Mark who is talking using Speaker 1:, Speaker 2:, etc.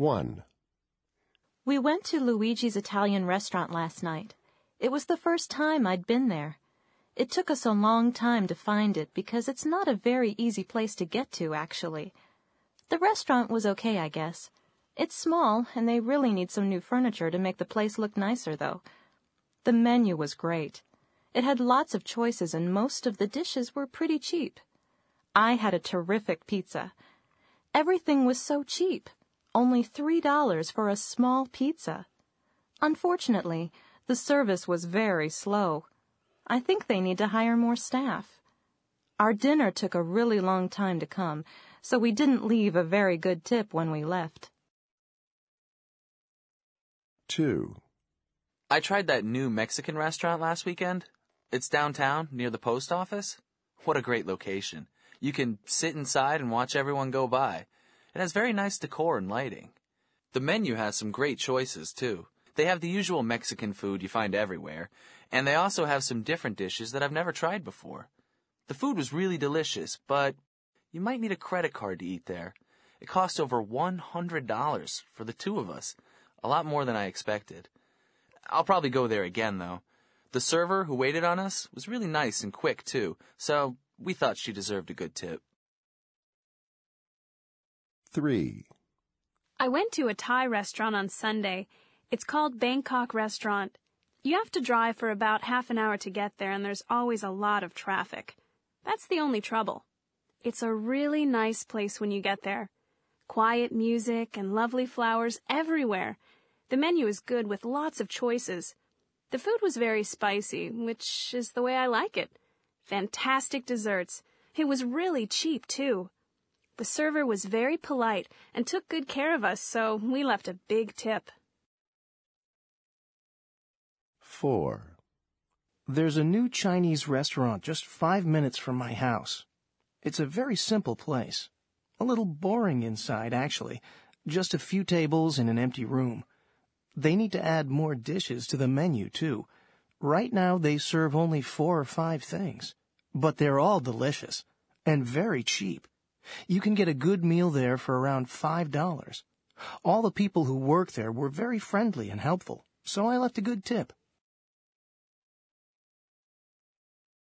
Speaker 1: 1.
Speaker 2: We went to Luigi's Italian restaurant last night. It was the first time I'd been there. It took us a long time to find it because it's not a very easy place to get to, actually. The restaurant was okay, I guess. It's small, and they really need some new furniture to make the place look nicer, though. The menu was great. It had lots of choices, and most of the dishes were pretty cheap. I had a terrific pizza. Everything was so cheap. Only $3 for a small pizza. Unfortunately, the service was very slow. I think they need to hire more staff. Our dinner took a really long time to come, so we didn't leave a very good tip when we left.
Speaker 1: 2.
Speaker 3: I tried that new Mexican restaurant last weekend. It's downtown, near the post office. What a great location. You can sit inside and watch everyone go by. It has very nice decor and lighting. The menu has some great choices, too. They have the usual Mexican food you find everywhere, and they also have some different dishes that I've never tried before. The food was really delicious, but you might need a credit card to eat there. It cost over $100 for the two of us, a lot more than I expected. I'll probably go there again, though. The server who waited on us was really nice and quick, too, so we thought she deserved a good tip.
Speaker 1: 3.
Speaker 4: I went to a Thai restaurant on Sunday. It's called Bangkok Restaurant. You have to drive for about half an hour to get there, and there's always a lot of traffic. That's the only trouble. It's a really nice place when you get there. Quiet music and lovely flowers everywhere. The menu is good with lots of choices. The food was very spicy, which is the way I like it. Fantastic desserts. It was really cheap, too. The server was very polite and took good care of us, so we left a big tip.
Speaker 1: 4.
Speaker 5: There's a new Chinese restaurant just 5 minutes from my house. It's a very simple place. A little boring inside, actually. Just a few tables in an empty room. They need to add more dishes to the menu, too. Right now, they serve only 4 or 5 things. But they're all delicious and very cheap. You can get a good meal there for around $5. All the people who work there were very friendly and helpful, so I left a good tip.